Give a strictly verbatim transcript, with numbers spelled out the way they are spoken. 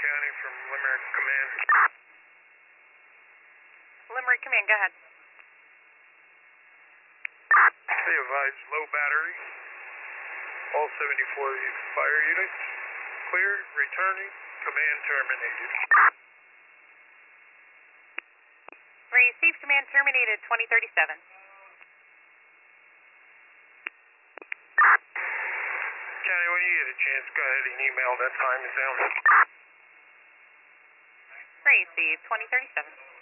County from Limerick Command. Limerick Command, go ahead. They advise low battery. All seventy-four fire units clear, returning, command terminated. Receive command terminated, twenty thirty-seven. County, when you get a chance, go ahead and email that time is down. Receive, twenty thirty-seven.